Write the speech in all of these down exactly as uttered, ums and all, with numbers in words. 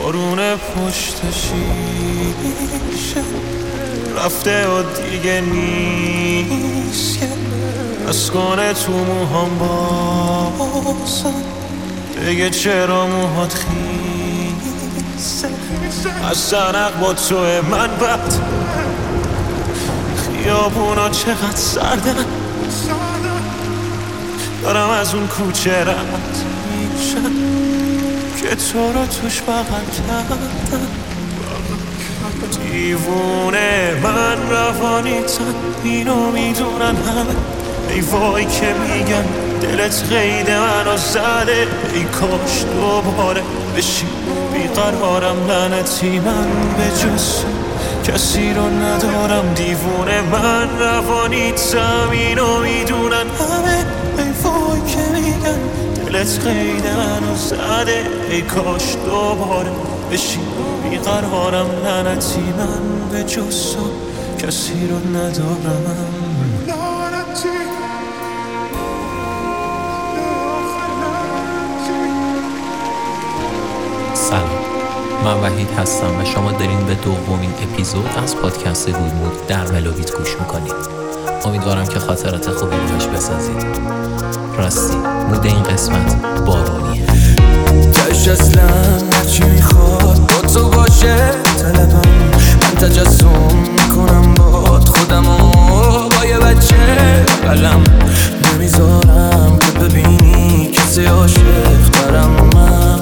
بارون پشت شیشه رفته و دیگه نیست از کنه تو موهام بازم دیگه چرا موهات خیسه از سرق با توه من بد خیابونا چقدر سردن دارم از اون کوچه رد میشم که تو رو توش بغل کردم دیوونه من روانیتم اینو میدونن همه ای وای که میگن دلت قید منو زده ای کاش دوباره بشی بیقرارم لعنتی من به جز کسی رو ندارم دیوونه من روانیتم اینو میدونن همه ای وای که میگن دلت قید منو زده ای کاش دوباره بشی بیقرارم لعنتی من به جز کسی رو ندارم سلام، من وحید هستم و شما دارین به دومین اپیزود از پادکست گودمود در ملویت گوش میکنید. امیدوارم که خاطرات خوبی روش بسازید. راستی مود این قسمت بارونیه. کاش اصلا چی میخواد با تو باشه طلبم من تجسم میکنم باد خودم و با یه بچه قلم نمیذارم که ببینی کسی عاشق دارم من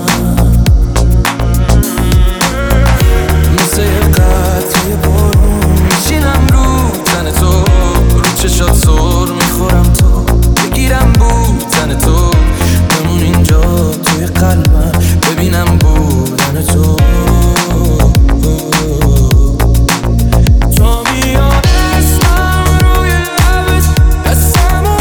مثل یه قطعه بارون میشینم رو تن تو رو چشات سر میخورم تو بگیرم بودن تو بمون اینجا توی قلبم ببینم بودن تو تو میاد اسمم روی لبت دستمو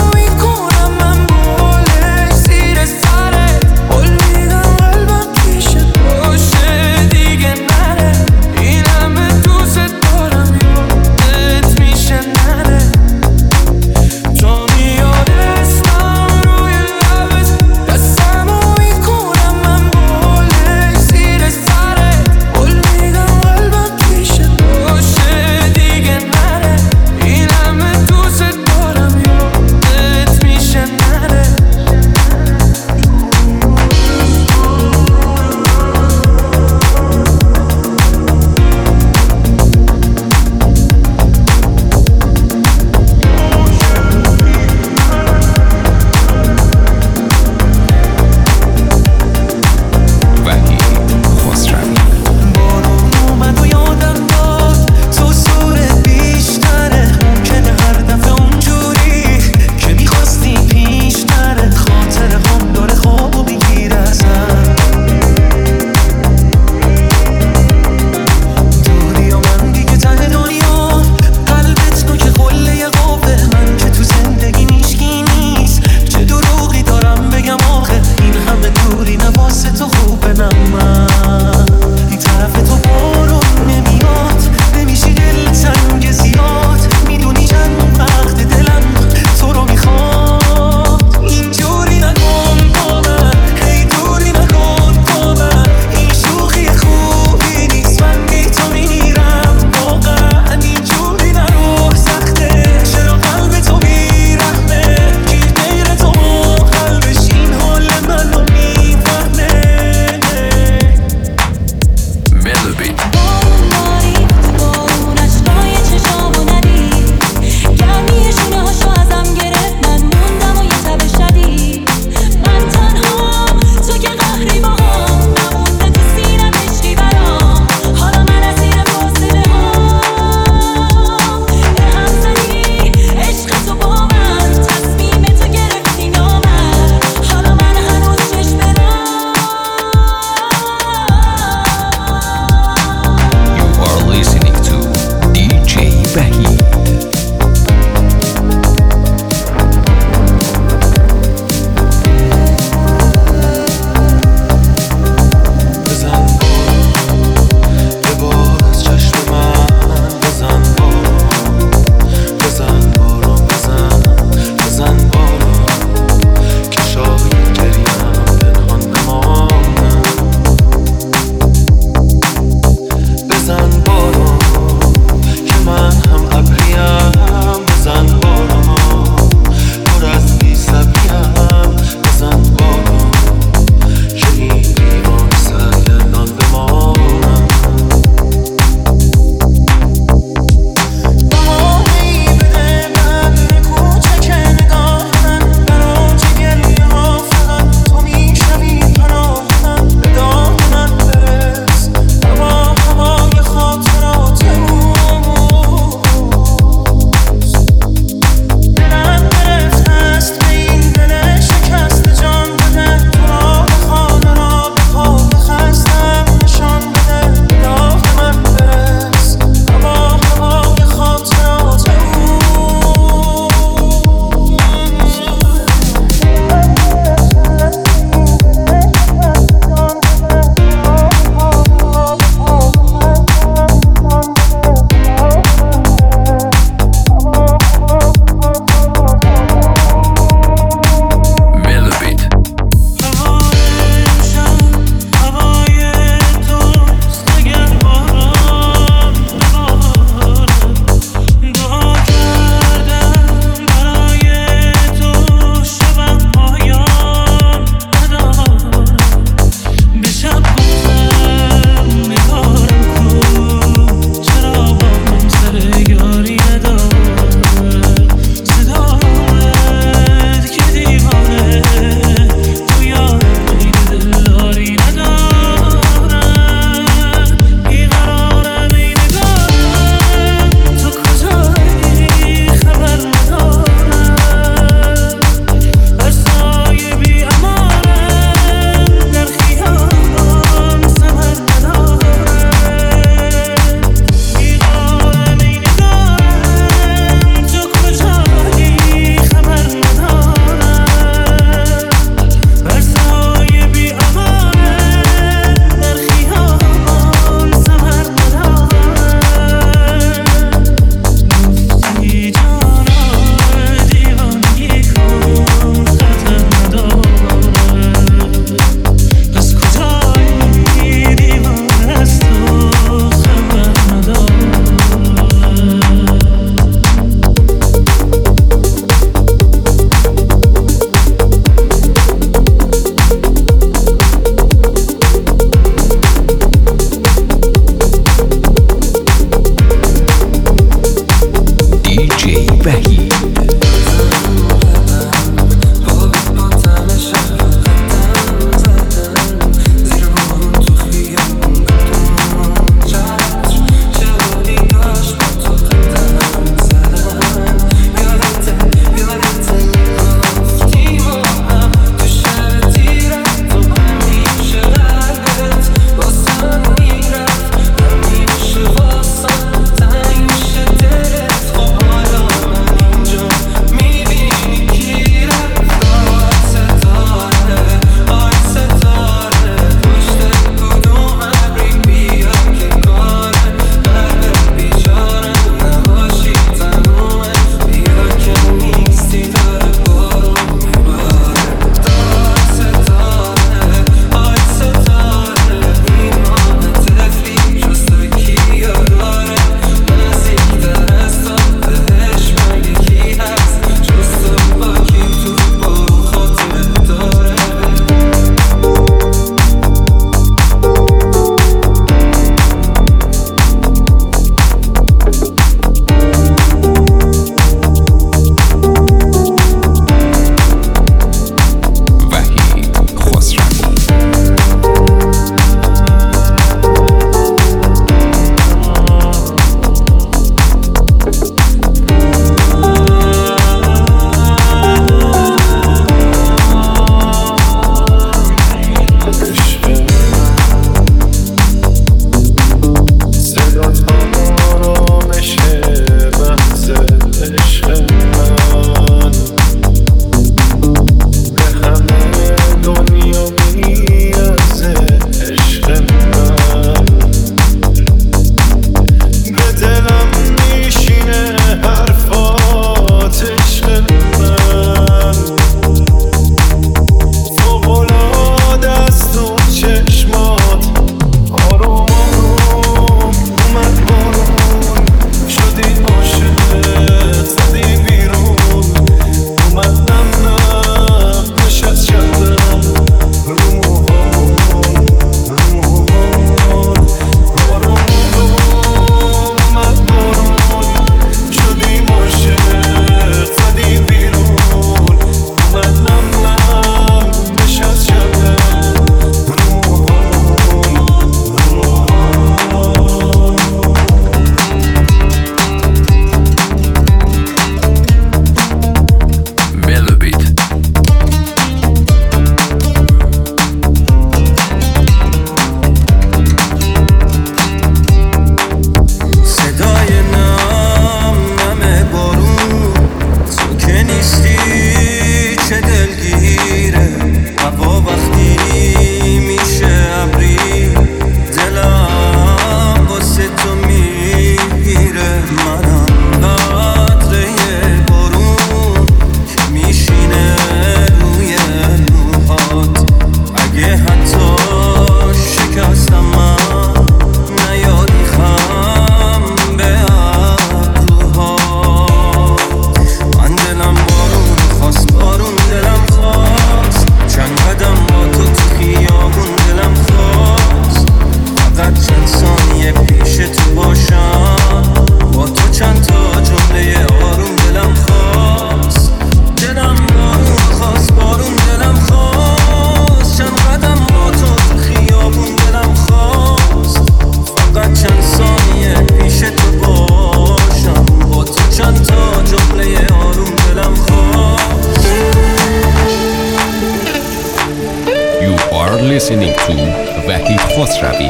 are listening to وحید خسروی.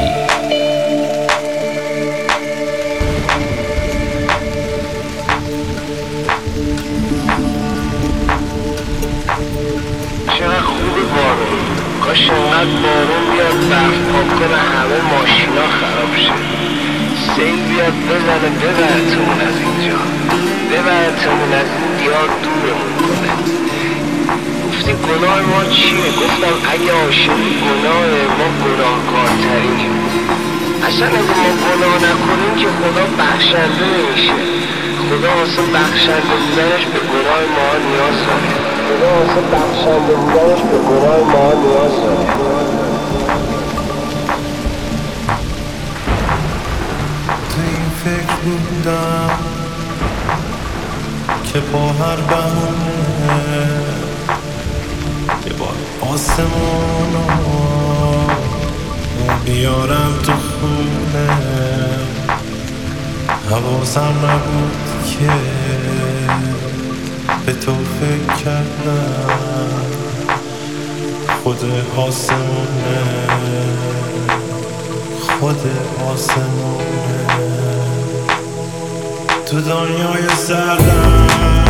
چقدر خوبه بارون، کاش انقدر بارون بیاد برف پاک کنه همه ماشینا خراب شه. سیل بیاد بزنه ببرتمون از اینجا، ببرتمون از این دیار دورمون کنه. گفتی گناه ما چیه؟ گفتم اگه عاشقی گناه ما گناهکارترینیم. اصلا اگه ما گناه نکنیم که خدا بخشنده نمیشه. خدا واسه بخشنده بودنش به گناه ما نیاز داره. خدا واسه بخشنده بودنش به گناه ما نیاز داره. تو این فکر بودم که با هر بهونه یه بار آسمونو بیارم تو خونه. حواسم نبود که به تو فکر کردم. خود آسمونه خود آسمونه تو دنیای سردم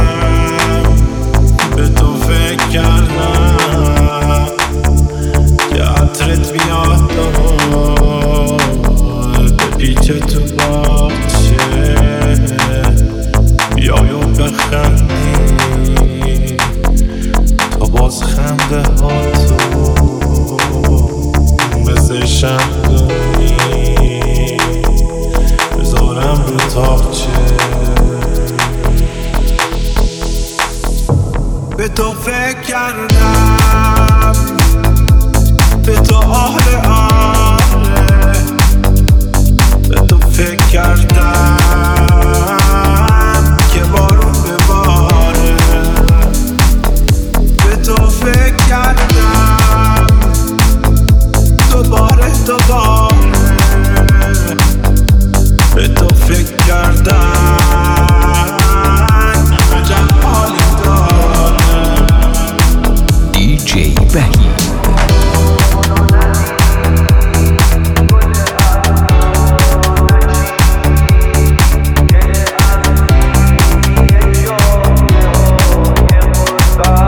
به تو فکر کردم که عطرت بیاد به پیچ تو باشه. بیای و بخندی تا باز خنده ها تو مثل شمدونی بذارم رو تاقچه. به تو فکر کردم به تو آهله آهله به تو فکر کردم که بارون بباره. به تو فکر کردم دوباره دوباره به تو فکر کردم عجب حالی داره. دی جی وحید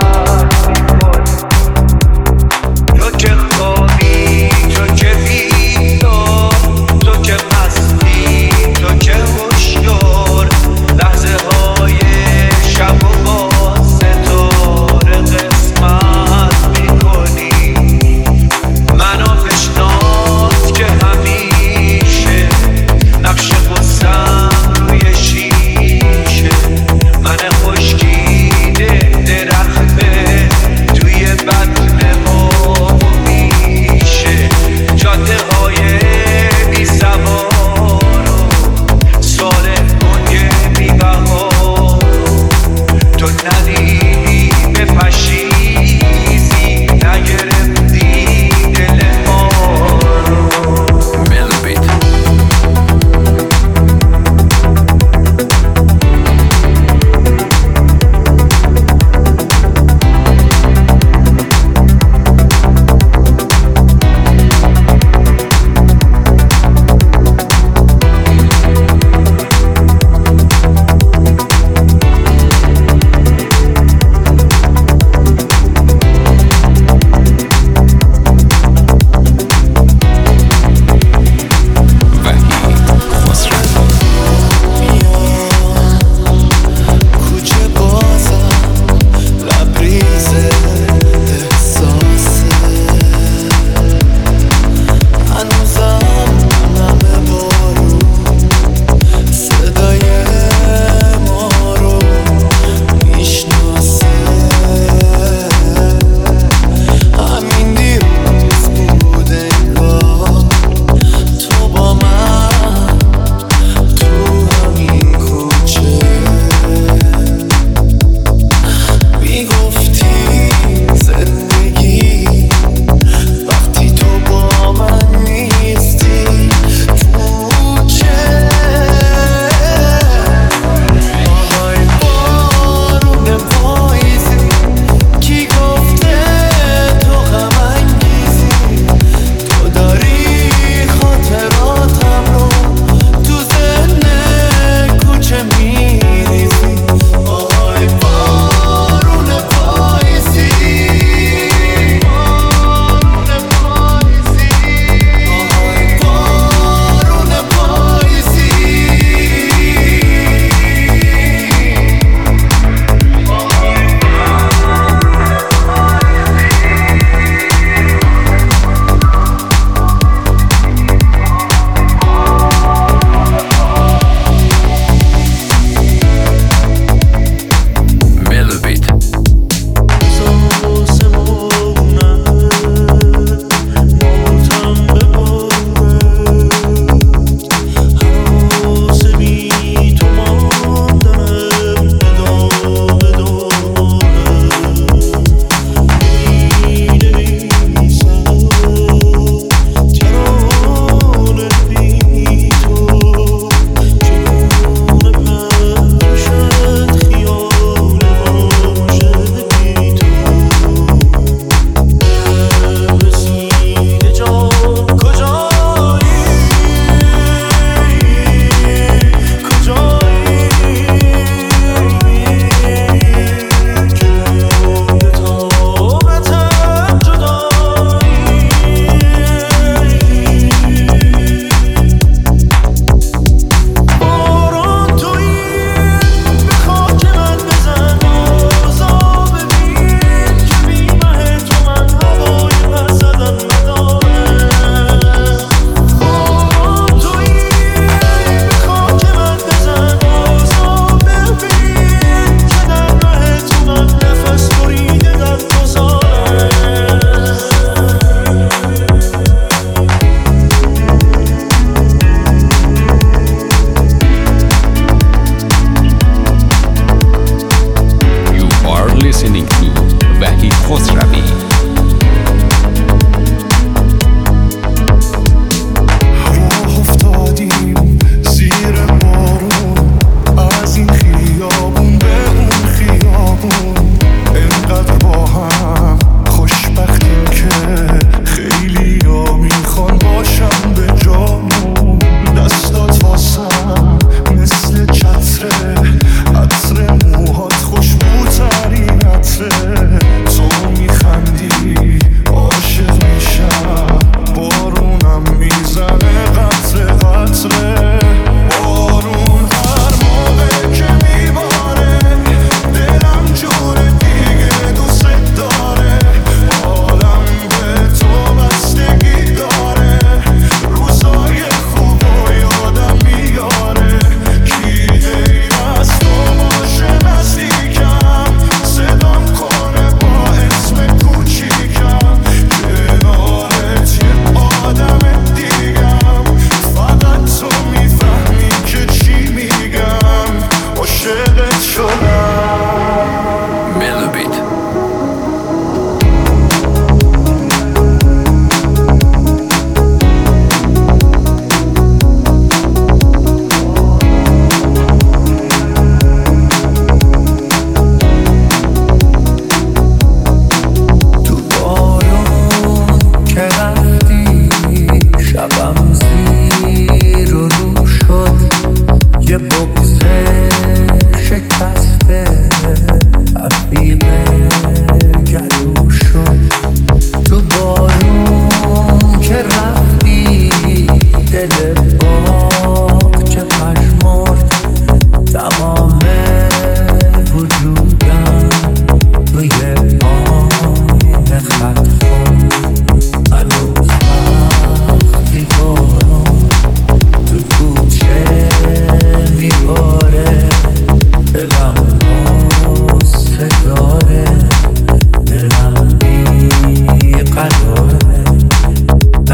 تو که خوابی تو که بیداری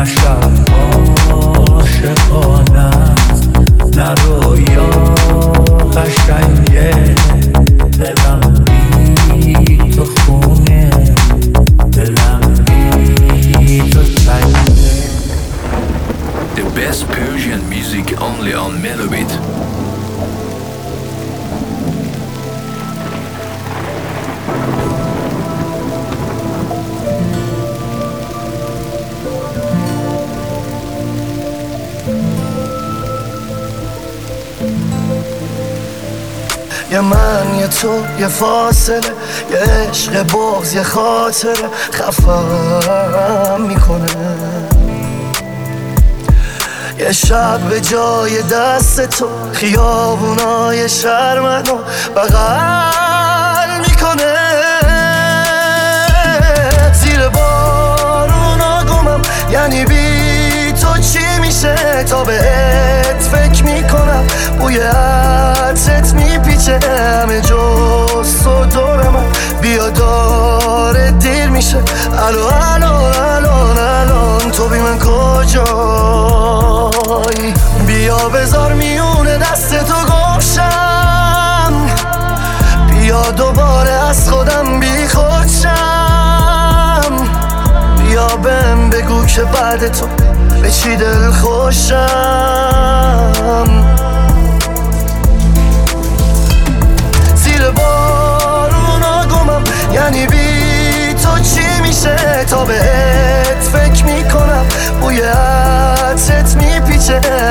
شب عاشقانست نه رویا قشنگه دلم بی تو خونه دلم بی تو تنگه. The best Persian music only on Melobit. یه من یه تو یه فاصله یه عشق بغض یه خاطره خفم میکنه. یه شب به جای دست تو خیابونای شهر منو بغل میکنه. زیر بارونا گمم یعنی بی تو چی میشه تا بهت فکر میکنم. بوی عطرت میپیچه همه جز تو دور من. بیا داره دیر میشه الو الو الان الان تو بی من کجایی. بیا بذار میونه دست تو گمشم. بیا دوباره از خودم بی خودشم. بیا بهم بگو که بعد تو به چی دل خوشم. زیر بارونا گمم یعنی بی تو چی میشه تا بهت فکر میکنم. بوی عطرت میپیچه